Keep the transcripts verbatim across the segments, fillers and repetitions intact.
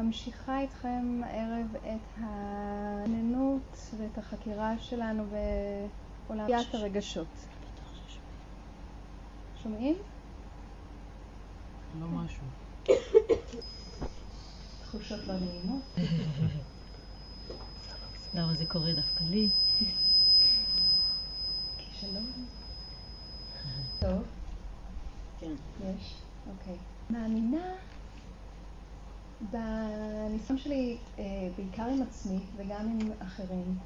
ממשיכה איתכם הערב את העניינות ואת החקירה שלנו בעולם הרגשות. שומעים? לא משהו. תחושות לא נעימות. למה זה קורה דווקא לי? כישלון. טוב. כן. יש. אוקיי. מאמינה בניסיון שלי, בעיקר עם עצמי וגם עם אחרים,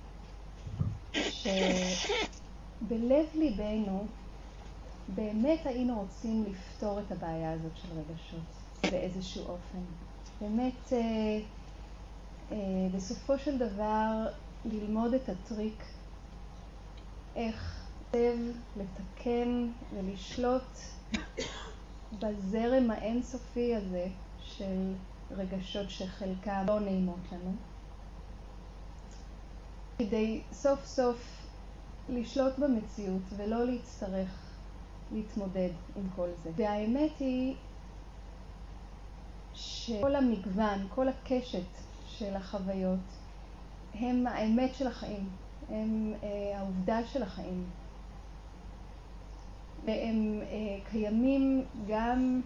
שבלב ליבנו באמת היינו רוצים לפתור את הבעיה הזאת של רגשות באיזשהו אופן. באמת אה, אה, בסופו של דבר ללמוד את הטריק איך לב, לתקן ולשלוט בזרם האינסופי הזה של רגשות שחלקם לא נעימות לנו, כדי סוף סוף לשלוט במציאות ולא להצטרך להתמודד עם כל זה. והאמת היא שכל המגוון, כל הקשת של החוויות הם האמת של החיים, הם אה, העובדה של החיים. והם אה, קיימים גם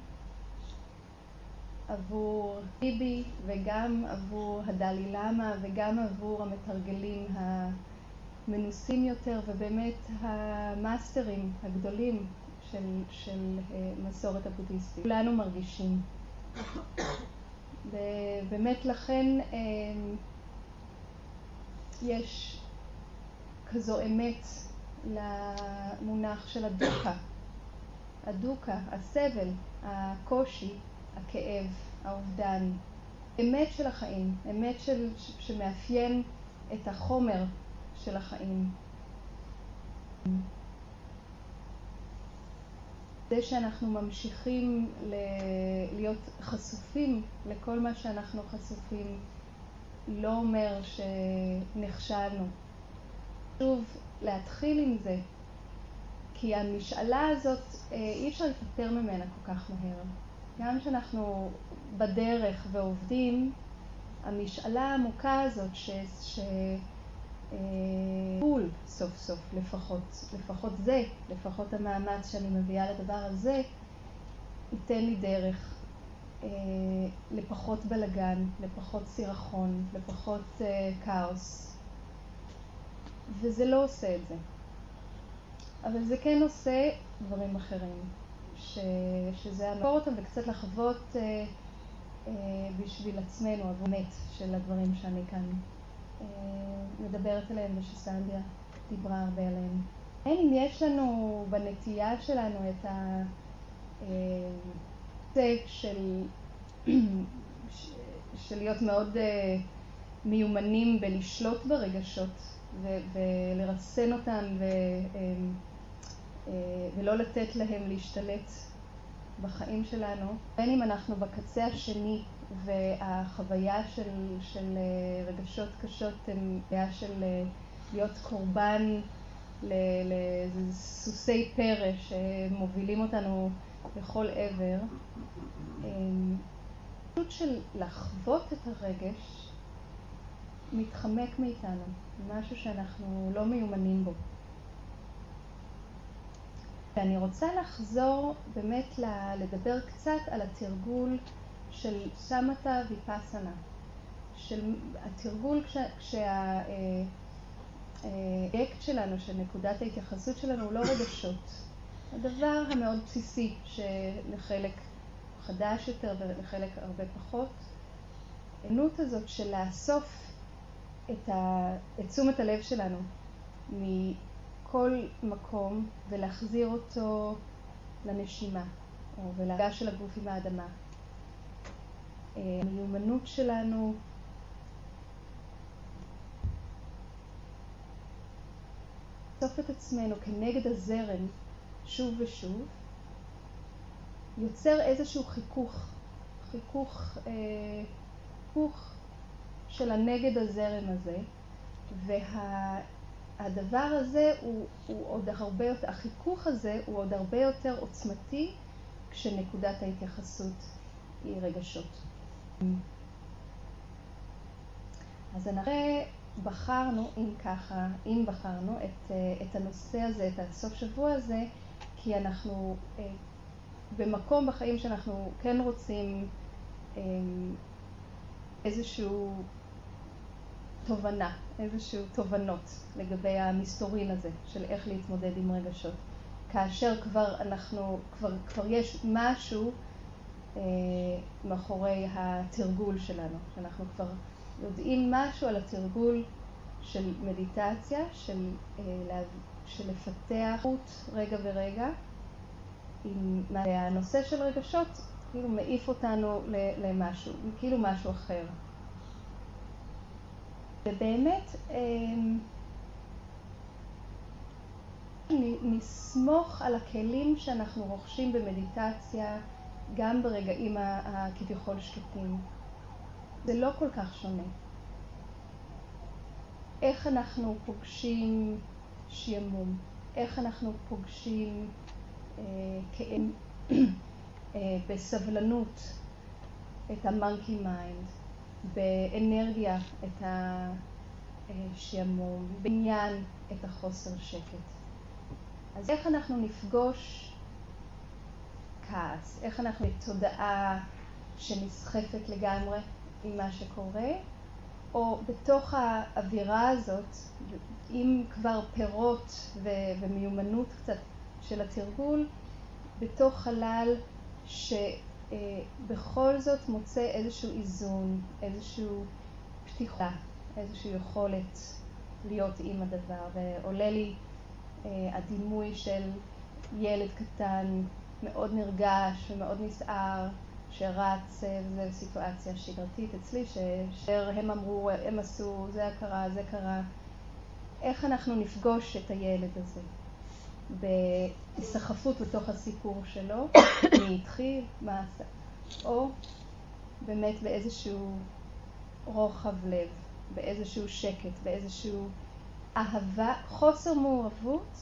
עבור ביבי וגם עבור הדלי למה וגם עבור המתרגלים המנוסים יותר ובאמת המאסטרים הגדולים של, של אה, מסורת הבודהיסטית. כולנו מרגישים. ובאמת לכן אה, יש כזו אמת למונח של הדוקה. הדוקה, הסבל, הקושי, הכאב, האובדן. אמת של החיים, אמת של, שמאפיין את החומר של החיים. זה שאנחנו ממשיכים להיות חשופים לכל מה שאנחנו חשופים לא אומר שנכשלנו. שוב, להתחיל עם זה, כי המשאלה הזאת אי אפשר לפטר ממנה כל כך מהר. גם כשאנחנו בדרך ועובדים, המשאלה העמוקה הזאת ש... ש... פול סוף סוף, לפחות, לפחות זה, לפחות המאמץ שאני מביאה לדבר הזה, ייתן לי דרך אה, לפחות בלגן, לפחות סירחון, לפחות אה, כאוס. וזה לא עושה את זה. אבל זה כן עושה דברים אחרים, ש... שזה המקור אותם וקצת לחוות אה, אה, בשביל עצמנו, הבאמת של הדברים שאני כאן מדברת עליהם ושסנדיה דיברה הרבה עליהם. אם יש לנו בנטייה שלנו את זה של, של להיות מאוד מיומנים בלשלוט ברגשות ולרסן אותם ו, ולא לתת להם להשתלט בחיים שלנו, בין אם אנחנו בקצה השני והחוויה של, של רגשות קשות הם בעיה של להיות קורבן לסוסי פרא שמובילים אותנו לכל עבר. פשוט של לחוות את הרגש מתחמק מאיתנו, משהו שאנחנו לא מיומנים בו. ואני רוצה לחזור באמת לדבר קצת על התרגול של סמטה ויפאסנה, של התרגול כשהאקט שלנו, של נקודת ההתייחסות שלנו, הוא לא רגשות. הדבר המאוד בסיסי שלחלק חדש יותר ולחלק הרבה פחות. הענות הזאת של לאסוף את, ה... את תשומת הלב שלנו מכל מקום ולהחזיר אותו לנשימה, או ולהגעה של הגוף עם האדמה. המיומנות שלנו לאסוף את עצמנו כנגד הזרם שוב ושוב יוצר איזשהו חיכוך, חיכוך, אה, חיכוך של הנגד הזרם הזה, והדבר הזה הוא, הוא עוד הרבה יותר, החיכוך הזה הוא עוד הרבה יותר עוצמתי כשנקודת ההתייחסות היא רגשות. אז אנחנו בחרנו, אם ככה, אם בחרנו את, את הנושא הזה, את הסוף שבוע הזה, כי אנחנו במקום בחיים שאנחנו כן רוצים איזשהו תובנה, איזשהו תובנות לגבי המסתורין הזה של איך להתמודד עם רגשות. כאשר כבר אנחנו, כבר, כבר יש משהו אה, מאחורי התרגול שלנו, שאנחנו כבר יודעים משהו על התרגול של מדיטציה, של, אה, של לפתח חוט רגע ורגע, עם, והנושא של רגשות כאילו מעיף אותנו למשהו, כאילו משהו אחר. ובאמת נסמוך על הכלים שאנחנו רוכשים במדיטציה גם ברגעים הכביכול שקטים. זה לא כל כך שונה. איך אנחנו פוגשים שימום, איך אנחנו פוגשים אה, כאב, אה, בסבלנות את המונקי מיינד, באנרגיה את השעמום, בעניין את החוסר שקט. אז איך אנחנו נפגוש כעס, איך אנחנו בתודעה שנסחפת לגמרי עם מה שקורה, או בתוך האווירה הזאת, עם כבר פירות ו- ומיומנות קצת של התרגול, בתוך חלל שבכל זאת מוצא איזשהו איזון, איזשהו פתיחה, איזושהי יכולת להיות עם הדבר. ועולה לי אה, הדימוי של ילד קטן מאוד נרגש ומאוד נסער שרץ, וזו סיטואציה שגרתית אצלי, שהם אמרו, הם עשו, זה קרה, זה קרה. איך אנחנו נפגוש את הילד הזה? בהיסחפות בתוך הסיפור שלו, מי התחיל, מה עשה, או באמת באיזשהו רוחב לב, באיזשהו שקט, באיזשהו אהבה, חוסר מעורבות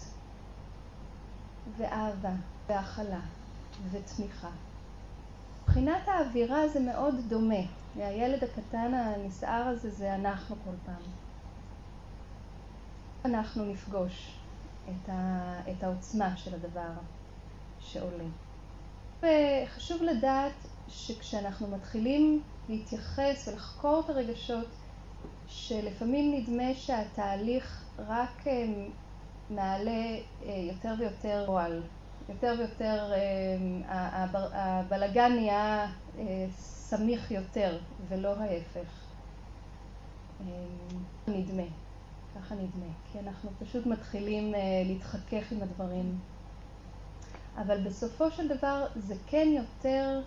ואהבה והכלה ותמיכה. מבחינת האווירה זה מאוד דומה. הילד הקטן הנסער הזה זה אנחנו כל פעם. אנחנו נפגוש את, ה, את העוצמה של הדבר שעולה. וחשוב לדעת שכשאנחנו מתחילים להתייחס ולחקור את הרגשות, שלפעמים נדמה שהתהליך רק מעלה יותר ויותר רועל, יותר ויותר הבלגן נהיה סמיך יותר ולא ההפך. נדמה, ככה נדמה, כי אנחנו פשוט מתחילים להתחכך עם הדברים. אבל בסופו של דבר זה כן יותר,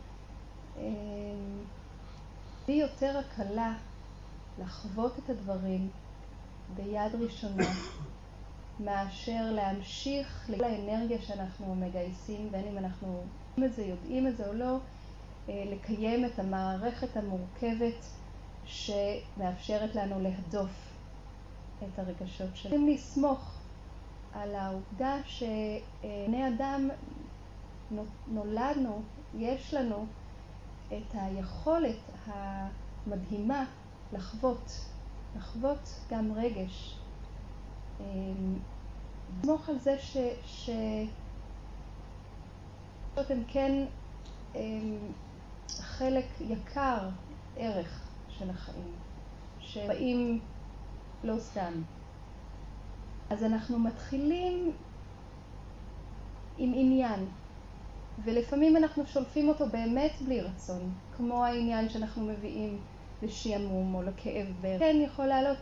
בי יותר הקלה לחוות את הדברים ביד ראשונה, מאשר להמשיך לאנרגיה שאנחנו מגייסים, בין אם אנחנו יודעים את זה, יודעים את זה או לא, לקיים את המערכת המורכבת שמאפשרת לנו להדוף את הרגשות שלנו. צריכים לסמוך על העובדה שבני אדם נולדנו, יש לנו את היכולת המדהימה לחוות, לחוות גם רגש. לסמוך על זה ש... ש... הם כן חלק יקר ערך של החיים, שבאים לא סתם. אז אנחנו מתחילים עם עניין, ולפעמים אנחנו שולפים אותו באמת בלי רצון, כמו העניין שאנחנו מביאים לשעמום או לכאב בערך. כן יכול לעלות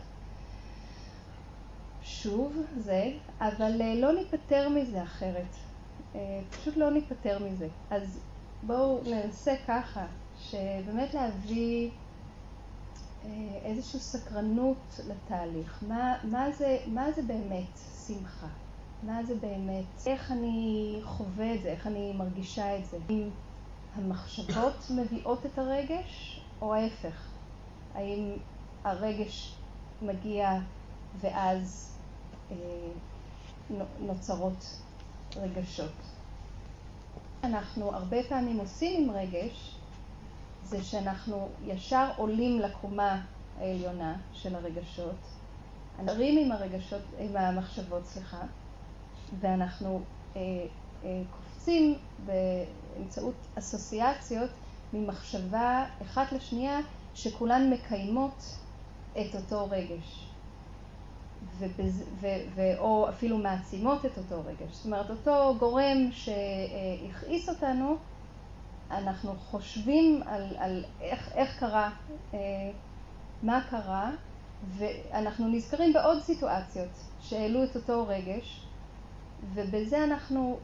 שוב זה, אבל לא ניפטר מזה אחרת. פשוט לא ניפטר מזה. אז בואו ננסה ככה, שבאמת להביא איזושהי סקרנות לתהליך. מה, מה זה, מה זה באמת שמחה? מה זה באמת? איך אני חווה את זה? איך אני מרגישה את זה? אם המחשבות מביאות את הרגש, או ההפך? האם הרגש מגיע ואז אה, נוצרות רגשות? אנחנו הרבה פעמים עושים עם רגש, זה שאנחנו ישר עולים לקומה העליונה של הרגשות, נרים עם הרגשות, עם המחשבות, סליחה, ואנחנו אה, אה, קופצים באמצעות אסוציאציות ממחשבה אחת לשנייה שכולן מקיימות את אותו רגש. ובז, ו, ו, או אפילו מעצימות את אותו רגש. זאת אומרת, אותו גורם שהכעיס אותנו, אנחנו חושבים על, על איך, איך קרה, מה קרה, ואנחנו נזכרים בעוד סיטואציות שהעלו את אותו רגש, ובזה אנחנו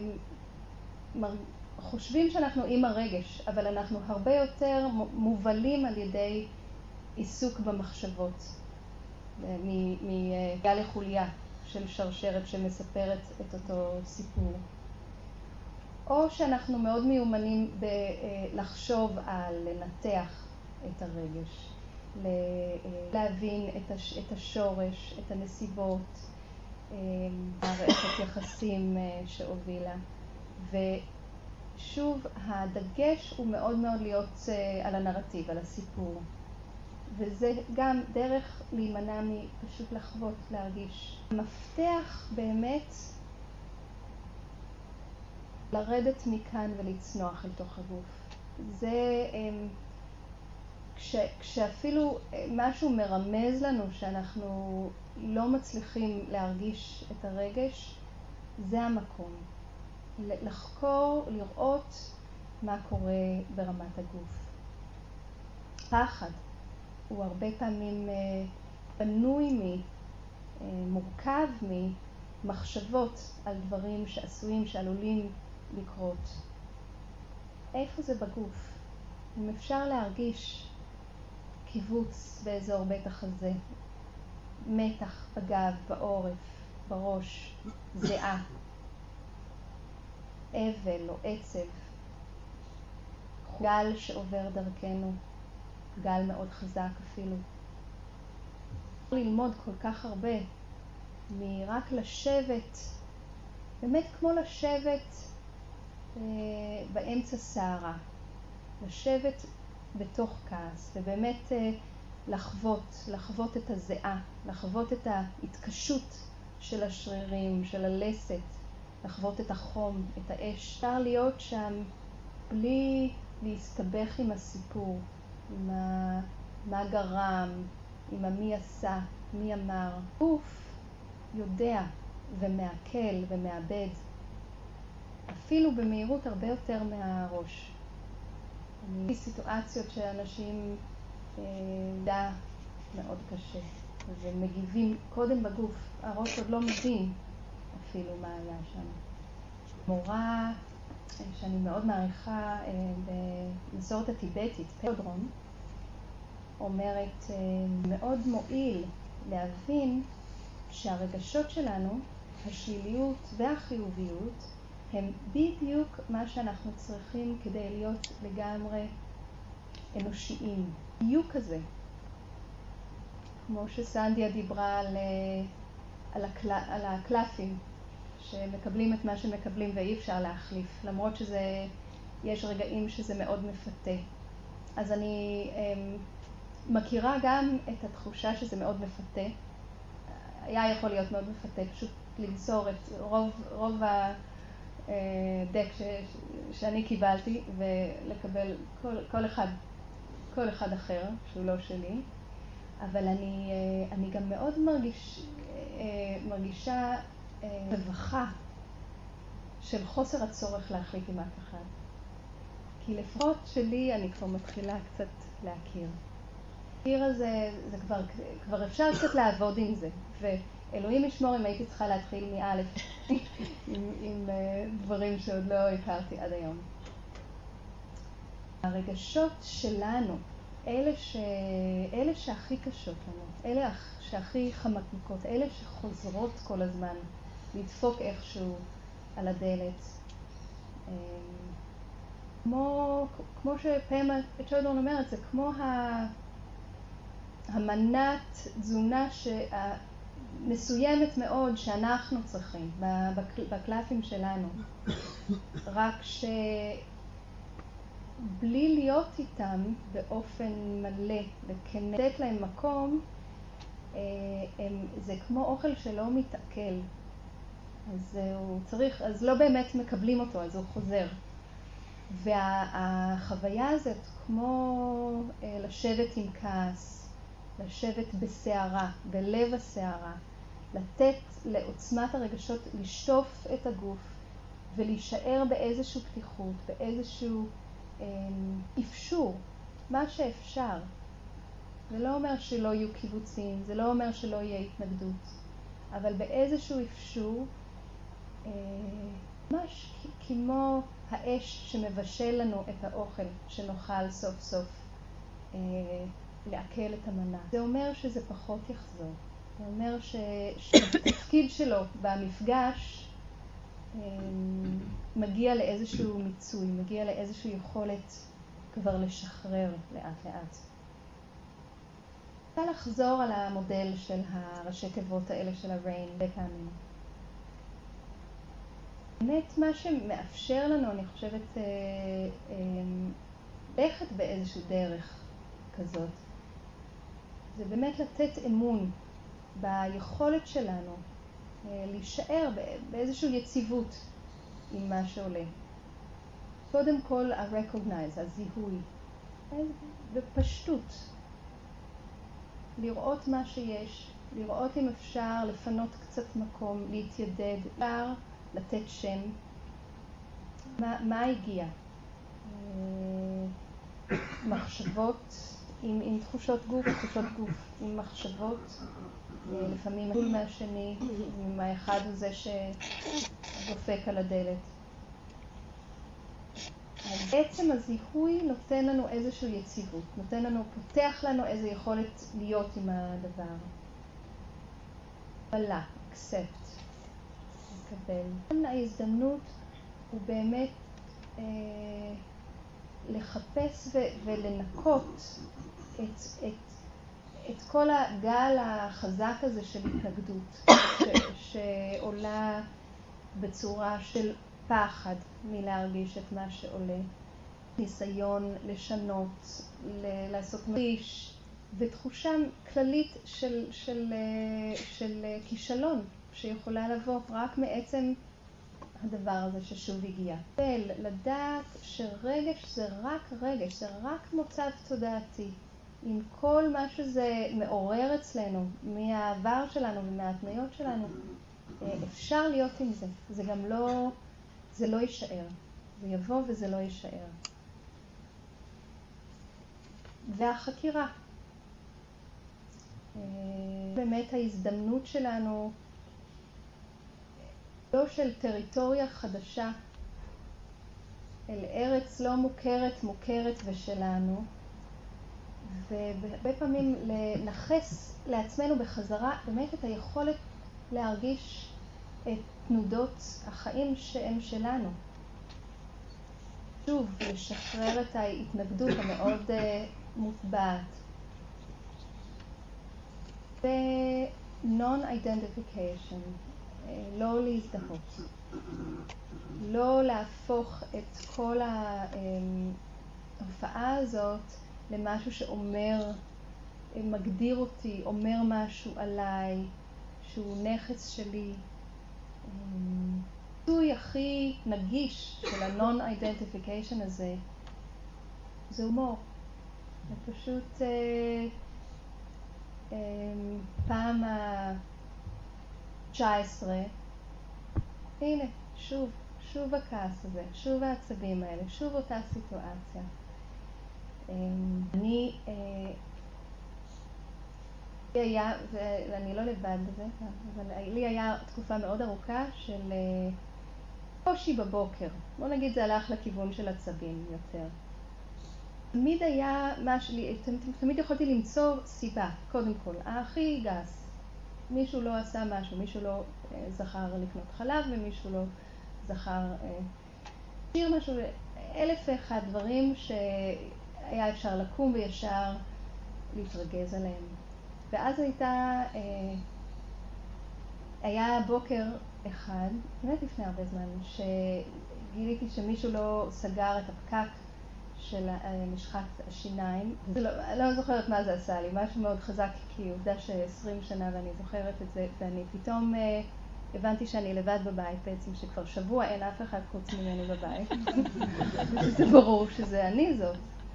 חושבים שאנחנו עם הרגש, אבל אנחנו הרבה יותר מובלים על ידי עיסוק במחשבות. מגל לחוליה של שרשרת שמספרת את אותו סיפור. או שאנחנו מאוד מיומנים בלחשוב על לנתח את הרגש, להבין את השורש, את הנסיבות, מערכת יחסים שהובילה. ושוב, הדגש הוא מאוד מאוד להיות על הנרטיב, על הסיפור. וזה גם דרך להימנע מפשוט לחוות, להרגיש. המפתח באמת לרדת מכאן ולצנוח אל תוך הגוף. זה כש, כשאפילו משהו מרמז לנו שאנחנו לא מצליחים להרגיש את הרגש, זה המקום. לחקור, לראות מה קורה ברמת הגוף. פחד. הוא הרבה פעמים בנוי מורכב ממחשבות על דברים שעשויים, שעלולים לקרות. איפה זה בגוף? אם אפשר להרגיש קיבוץ באזור בית החזה, מתח בגב, בעורף, בראש, זיעה, אבל או עצב, גל שעובר דרכנו, גל מאוד חזק אפילו. ללמוד כל כך הרבה מרק לשבת, באמת כמו לשבת אה, באמצע סערה, לשבת בתוך כעס, ובאמת אה, לחוות, לחוות את הזיעה, לחוות את ההתקשות של השרירים, של הלסת, לחוות את החום, את האש. אפשר להיות שם בלי להסתבך עם הסיפור. עם ה... מה גרם, עם המי עשה, מי אמר. גוף יודע ומעכל ומאבד, אפילו במהירות הרבה יותר מהראש. אני סיטואציות שאנשים אה, דע מאוד קשה, ומגיבים קודם בגוף, הראש עוד לא מבין אפילו מה היה שם. מורה שאני מאוד מעריכה במסורת הטיבטית, פאודרון, אומרת מאוד מועיל להבין שהרגשות שלנו, השליליות והחיוביות, הם בדיוק מה שאנחנו צריכים כדי להיות לגמרי אנושיים. בדיוק כזה. כמו שסנדיה דיברה על, על, הקל, על הקלפים, שמקבלים את מה שמקבלים ואי אפשר להחליף, למרות שזה, יש רגעים שזה מאוד מפתה. אז אני אמ, מכירה גם את התחושה שזה מאוד מפתה. היה יכול להיות מאוד מפתה, פשוט למסור את רוב, רוב הדק ש, שאני קיבלתי, ולקבל כל, כל אחד, כל אחד אחר, שהוא לא שלי. אבל אני, אני גם מאוד מרגיש, מרגישה רווחה של חוסר הצורך להחליט עם אף אחד. כי לפחות שלי אני כבר מתחילה קצת להכיר. הכיר הזה, זה כבר, כבר אפשר קצת לעבוד עם זה. ואלוהים ישמור אם הייתי צריכה להתחיל מאלף עם, עם דברים שעוד לא הכרתי עד היום. הרגשות שלנו, אלה, ש... אלה שהכי קשות לנו, אלה שהכי חמקמקות, אלה שחוזרות כל הזמן לדפוק איכשהו על הדלת. כמו, כמו שפמה צ'ודרון אומרת, זה כמו ה... המנת תזונה מסוימת מאוד שאנחנו צריכים בקלפים שלנו. רק בלי להיות איתם באופן מלא, וכנתת להם מקום, הם, זה כמו אוכל שלא מתעכל. אז הוא צריך, אז לא באמת מקבלים אותו, אז הוא חוזר. והחוויה הזאת, כמו לשבת עם כעס, לשבת בסערה, בלב הסערה, לתת לעוצמת הרגשות לשטוף את הגוף ולהישאר באיזשהו פתיחות, באיזשהו אה, אפשור, מה שאפשר. זה לא אומר שלא יהיו קיבוצים, זה לא אומר שלא יהיה התנגדות, אבל באיזשהו אפשור, אה, ממש כמו האש שמבשל לנו את האוכל שנאכל סוף סוף אה, לעכל את המנה. זה אומר שזה פחות יחזור. זה אומר ש... שהתפקיד שלו במפגש אה, מגיע לאיזשהו מיצוי, מגיע לאיזושהי יכולת כבר לשחרר לאט לאט. אני רוצה לחזור על המודל של הראשי תיבות האלה של הריין בפעמים. באמת מה שמאפשר לנו, אני חושבת, אה, אה, ללכת באיזושהי דרך כזאת, זה באמת לתת אמון ביכולת שלנו אה, להישאר באיזושהי יציבות עם מה שעולה. קודם כל ה-recognize, הזיהוי, בפשטות. לראות מה שיש, לראות אם אפשר לפנות קצת מקום, להתיידד, אפשר לתת שם, מה, מה הגיע. מחשבות עם, עם תחושות גוף, תחושות גוף עם מחשבות, לפעמים מול מהשני, עם האחד הזה שדופק על הדלת. אז בעצם הזיהוי נותן לנו איזושהי יציבות, נותן לנו, פותח לנו איזו יכולת להיות עם הדבר. קבלה, accept, לקבל. ההזדמנות הוא באמת אה, לחפש ו- ולנקות את, את, את כל הגל החזק הזה של התנגדות, ש- שעולה בצורה של פחד מלהרגיש את מה שעולה. ניסיון לשנות, ל- לעשות מריש, ותחושה כללית של, של, של כישלון שיכולה לבוא רק מעצם הדבר הזה ששוב הגיע. לדעת שרגש זה רק רגש, זה רק מוצב תודעתי. עם כל מה שזה מעורר אצלנו, מהעבר שלנו ומההתניות שלנו, אפשר להיות עם זה. זה גם לא, זה לא יישאר. זה יבוא וזה לא יישאר. והחקירה. באמת ההזדמנות שלנו, לא של טריטוריה חדשה, אל ארץ לא מוכרת, מוכרת ושלנו, והרבה פעמים לנחס לעצמנו בחזרה באמת את היכולת להרגיש את תנודות החיים שהם שלנו. שוב, לשחרר את ההתנגדות המאוד uh, מוטבעת. ו-non-identification, לא להזדהות. לא להפוך את כל ההופעה הזאת למשהו שאומר, מגדיר אותי, אומר משהו עליי, שהוא נכס שלי. הביטוי הכי נגיש של ה-non-identification הזה, זה הומור. זה פשוט אה, אה, פעם ה-תשע עשרה, הנה, שוב, שוב הכעס הזה, שוב העצבים האלה, שוב אותה סיטואציה. אה, אני, אה, לי היה, ואני לא לבד בזה, אבל לי היה תקופה מאוד ארוכה של קושי בבוקר. בוא נגיד זה הלך לכיוון של עצבים יותר. תמיד היה משהו, תמיד יכולתי למצוא סיבה, קודם כל. הכי גס. מישהו לא עשה משהו, מישהו לא זכר לקנות חלב ומישהו לא זכר שיר משהו, אלף ואחד דברים שהיה אפשר לקום וישר להתרגז עליהם. ואז הייתה, אה, היה בוקר אחד, באמת לפני הרבה זמן, שגיליתי שמישהו לא סגר את הפקק של משחת השיניים. לא, לא זוכרת מה זה עשה לי, משהו מאוד חזק, כי עובדה ש-עשרים שנה ואני זוכרת את זה, ואני פתאום אה, הבנתי שאני לבד בבית בעצם, שכבר שבוע אין אף אחד חוץ ממני בבית. ושזה ברור שזה אני זאת.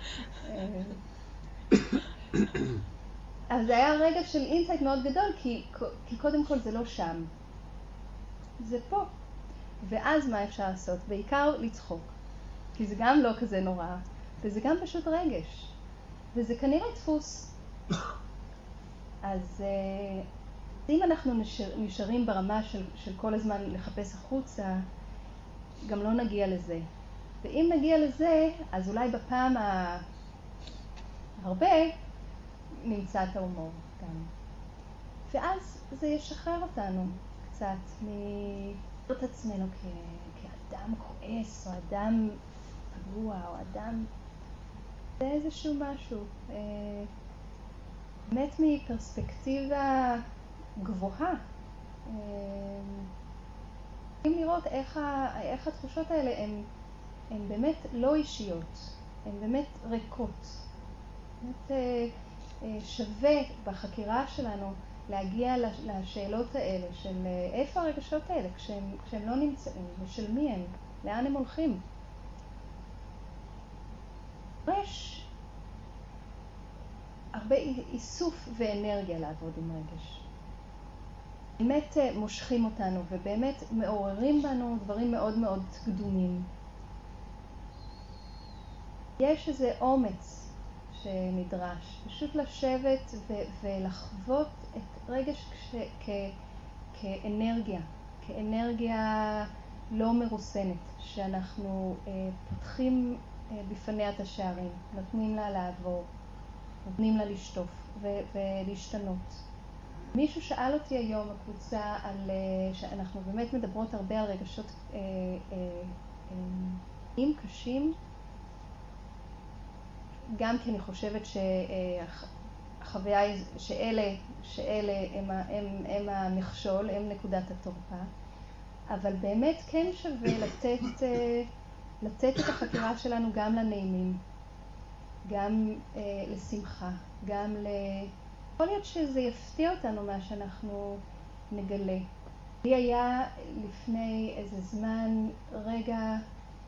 אז זה היה רגע של אינסייט מאוד גדול, כי, כי קודם כל זה לא שם. זה פה. ואז מה אפשר לעשות? בעיקר לצחוק. כי זה גם לא כזה נורא, וזה גם פשוט רגש. וזה כנראה דפוס. אז אם אנחנו נשאר, נשארים ברמה של, של כל הזמן לחפש החוצה, גם לא נגיע לזה. ואם נגיע לזה, אז אולי בפעם הרבה נמצא את ההומור גם. ואז זה ישחרר אותנו קצת מלראות את עצמנו כ... כאדם כועס, או אדם פגוע, או אדם... זה איזשהו משהו. באמת מפרספקטיבה גבוהה. צריכים לראות איך, ה... איך התחושות האלה הן, הן באמת לא אישיות, הן באמת ריקות. באמת שווה בחקירה שלנו להגיע לשאלות האלה של איפה הרגשות האלה כשהם, כשהם לא נמצאים, ושל מי הם, לאן הם הולכים. יש הרבה איסוף ואנרגיה לעבוד עם רגש. באמת מושכים אותנו ובאמת מעוררים בנו דברים מאוד מאוד קדומים. יש איזה אומץ שנדרש, פשוט לשבת ו- ולחוות את רגש כש- כ- כאנרגיה, כאנרגיה לא מרוסנת, שאנחנו אה, פותחים אה, בפניה את השערים, נותנים לה לעבור, נותנים לה לשטוף ו- ולהשתנות. מישהו שאל אותי היום בקבוצה על, אה, שאנחנו באמת מדברות הרבה על רגשות אה, אה, אה, קשים, גם כי אני חושבת שהחוויה, שאלה, שאלה הם, הם, הם המכשול, הם נקודת התורפה, אבל באמת כן שווה לתת, לתת את החקירה שלנו גם לנעימים, גם אה, לשמחה, גם ל... יכול להיות שזה יפתיע אותנו מה שאנחנו נגלה. לי היה לפני איזה זמן רגע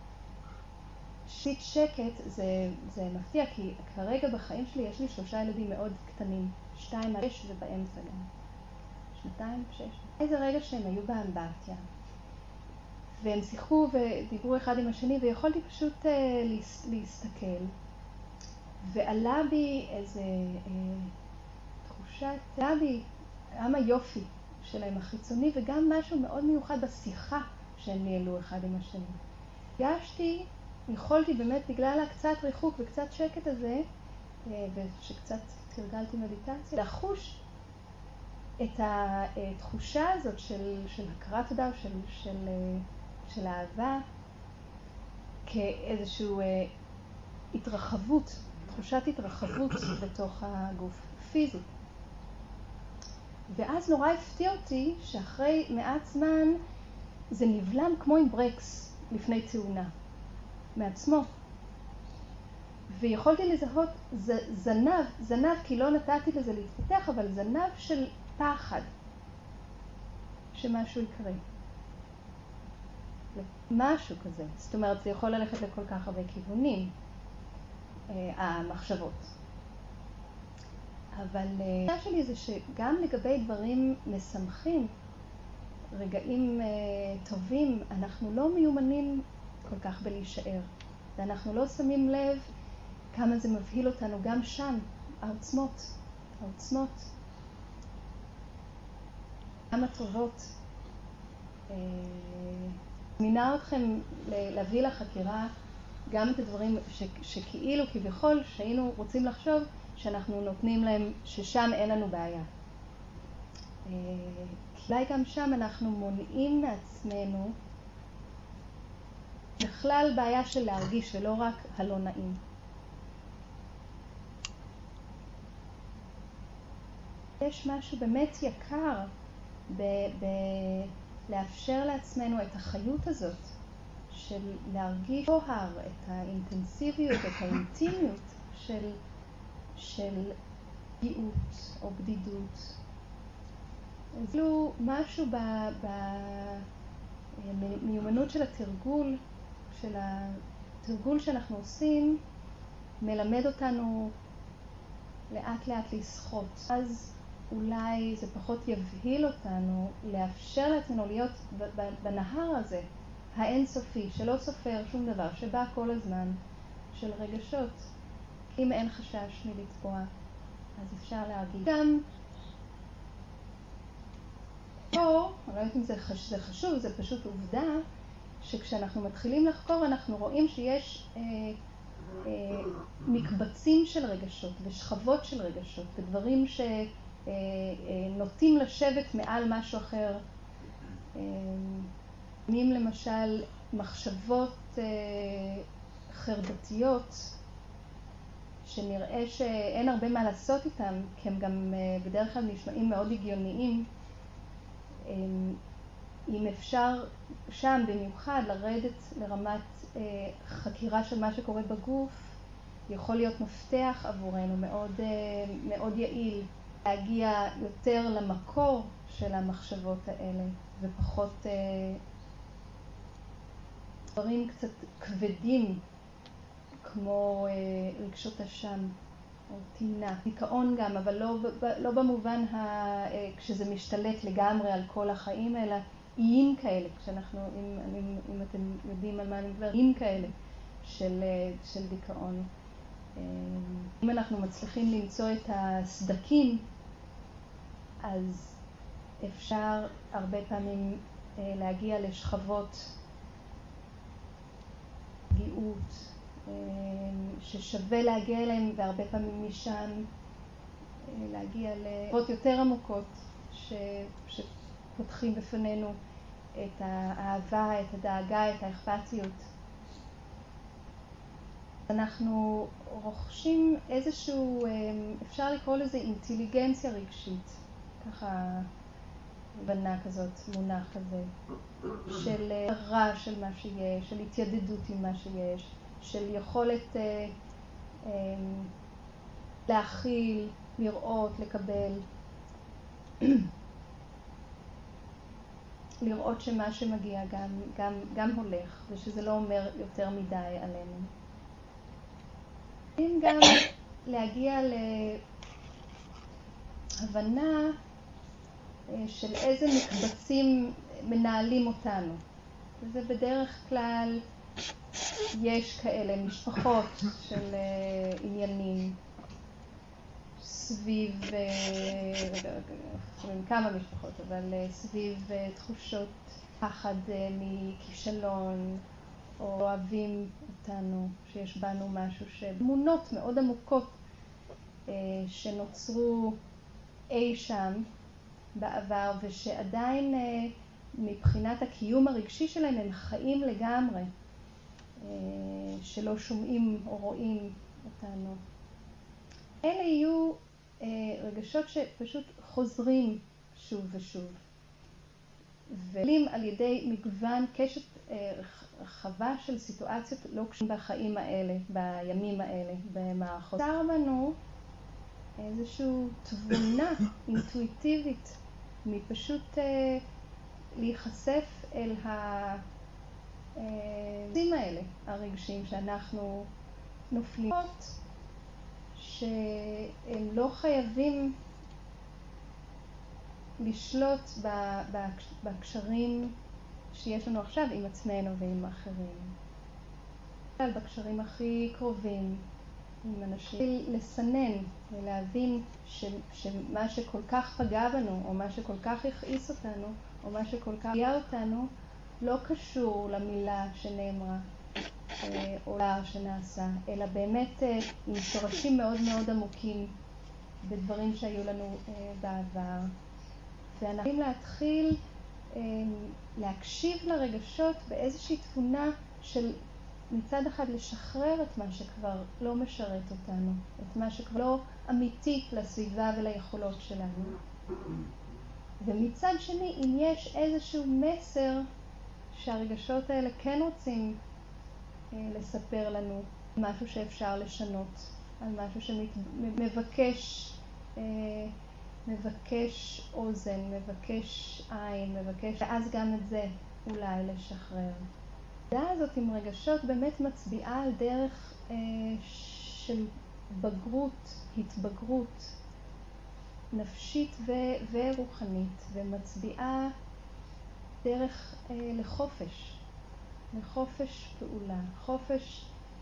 שיט שקט, זה, זה מפתיע, כי כרגע בחיים שלי יש לי שלושה ילדים מאוד קטנים, שתיים עד שש ובאמצע גם. שנתיים, שש. איזה רגע שהם היו באמבטיה. והם שיחקו ודיברו אחד עם השני, ויכולתי פשוט uh, להס, להסתכל. ועלה בי איזה uh, תחושת, עלה בי גם היופי שלהם החיצוני, וגם משהו מאוד מיוחד בשיחה שהם ניהלו אחד עם השני. גשתי, יכולתי באמת בגלל הקצת ריחוק וקצת שקט הזה, ושקצת תרגלתי מדיטציה, לחוש את התחושה הזאת של, של הכרת תודה, של, של, של אהבה, כאיזשהו התרחבות, תחושת התרחבות בתוך הגוף, פיזית. ואז נורא הפתיע אותי שאחרי מעט זמן זה נבלם כמו עם ברקס לפני תאונה. מעצמו. ויכולתי לזהות זנב, זנב כי לא נתתי לזה להתפתח, אבל זנב של פחד שמשהו יקרה. משהו כזה. זאת אומרת, זה יכול ללכת לכל כך הרבה כיוונים, אה, המחשבות. אבל השאלה שלי זה שגם לגבי דברים משמחים, רגעים אה, טובים, אנחנו לא מיומנים כל כך בלהישאר. ואנחנו לא שמים לב כמה זה מבהיל אותנו גם שם, העוצמות, העוצמות, גם הטובות. מינה אתכם להביא לחקירה גם את הדברים ש, שכאילו כביכול שהיינו רוצים לחשוב שאנחנו נותנים להם, ששם אין לנו בעיה. אולי גם שם אנחנו מונעים מעצמנו בכלל בעיה של להרגיש ולא רק הלא נעים. יש משהו באמת יקר ב- ב- לאפשר לעצמנו את החיות הזאת של להרגיש טוהר, את האינטנסיביות, את האינטימיות של, של פגיעות או בדידות. אז לא משהו במיומנות של התרגול, של התרגול שאנחנו עושים, מלמד אותנו לאט לאט לשחות. אז אולי זה פחות יבהיל אותנו לאפשר לעצמנו להיות בנהר הזה, האינסופי, שלא סופר שום דבר, שבא כל הזמן, של רגשות. אם אין חשש מלטבוע, אז אפשר להרגיש. גם פה, אני לא יודעת אם זה חשוב, זה חשוב, זה פשוט עובדה, שכשאנחנו מתחילים לחקור, אנחנו רואים שיש אה, אה, מקבצים של רגשות ושכבות של רגשות, ודברים שנוטים לשבת מעל משהו אחר. אה, אם למשל מחשבות אה, חרדתיות, שנראה שאין הרבה מה לעשות איתם, כי הם גם אה, בדרך כלל נשמעים מאוד הגיוניים, אה, אם אפשר שם במיוחד לרדת לרמת אה, חקירה של מה שקורה בגוף, יכול להיות מפתח עבורנו מאוד, אה, מאוד יעיל, להגיע יותר למקור של המחשבות האלה, ופחות אה, דברים קצת כבדים, כמו אה, רגשות אשם או טינה, דיכאון גם, אבל לא, לא במובן ה, אה, כשזה משתלט לגמרי על כל החיים, אלא איים כאלה, כשאנחנו, אם, אם, אם אתם יודעים על מה אני מדבר, איים כאלה של, של דיכאון. אם אנחנו מצליחים למצוא את הסדקים, אז אפשר הרבה פעמים להגיע לשכבות פגיעות, ששווה להגיע אליהם, והרבה פעמים משם להגיע לשכבות יותר עמוקות, ש, שפותחים בפנינו את האהבה, את הדאגה, את האכפתיות. אנחנו רוכשים איזשהו, אפשר לקרוא לזה אינטליגנציה רגשית, ככה בנה כזאת, מונח כזה, של רע של מה שיש, של התיידדות עם מה שיש, של יכולת אה, אה, להכיל, לראות, לקבל. לראות שמה שמגיע גם, גם, גם הולך, ושזה לא אומר יותר מדי עלינו. אם גם להגיע להבנה של איזה מקבצים מנהלים אותנו. וזה בדרך כלל יש כאלה משפחות של עניינים סביב, כמה משפחות, אבל סביב תחושות פחד מכישלון, או אוהבים אותנו, שיש בנו משהו שתמונות מאוד עמוקות שנוצרו אי שם בעבר, ושעדיין מבחינת הקיום הרגשי שלהם הם חיים לגמרי, שלא שומעים או רואים אותנו. אלה יהיו רגשות שפשוט חוזרים שוב ושוב, ועולים על ידי מגוון קשת רחבה של סיטואציות לא קשורות בחיים האלה, בימים האלה, במערכות. נוצר לנו איזושהי תבונה אינטואיטיבית מפשוט אה, להיחשף אל הנושאים האלה, הרגשיים שאנחנו נופלים, שהם לא חייבים לשלוט בקשרים שיש לנו עכשיו עם עצמנו ועם אחרים. בקשרים הכי קרובים עם אנשים, לסנן ולהבין ש, שמה שכל כך פגע בנו, או מה שכל כך הכעיס אותנו, או מה שכל כך פגע אותנו, לא קשור למילה שנאמרה או דבר שנעשה, אלא באמת עם שורשים מאוד מאוד עמוקים בדברים שהיו לנו בעבר. ואנחנו יכולים להתחיל להקשיב לרגשות באיזושהי תבונה של מצד אחד לשחרר את מה שכבר לא משרת אותנו, את מה שכבר לא אמיתי לסביבה וליכולות שלנו. ומצד שני, אם יש איזשהו מסר שהרגשות האלה כן רוצים אה, לספר לנו משהו שאפשר לשנות, על משהו שמבקש אה, מבקש אוזן, מבקש עין, מבקש, ואז גם את זה אולי לשחרר. העבודה הזאת עם רגשות באמת מצביעה על דרך אה, של בגרות, התבגרות נפשית ו- ורוחנית, ומצביעה דרך אה, לחופש, לחופש פעולה, חופש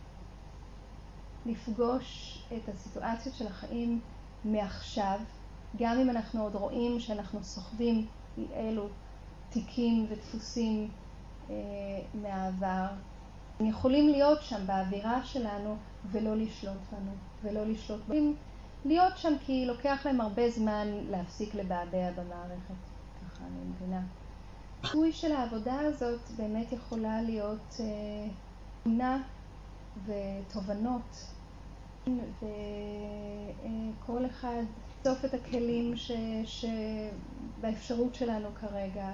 לפגוש את הסיטואציות של החיים מעכשיו, גם אם אנחנו עוד רואים שאנחנו סוחבים אלו תיקים ודפוסים אה, מהעבר. הם יכולים להיות שם באווירה שלנו ולא לשלוט בנו, ולא לשלוט בנו. להיות שם כי לוקח להם הרבה זמן להפסיק לבעבע במערכת, ככה אני מבינה. הביטוי של העבודה הזאת באמת יכולה להיות תמונה ותובנות, וכל אחד צוף את הכלים שבאפשרות שלנו כרגע.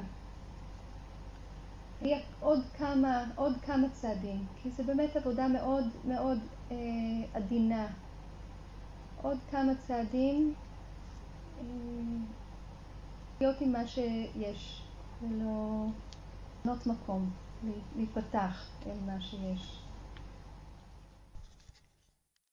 יהיה עוד כמה, עוד כמה צעדים, כי זה באמת עבודה מאוד מאוד אה, עדינה. עוד כמה צעדים, אה, להיות עם מה שיש, ולא, not מקום, להיפתח אל מה שיש.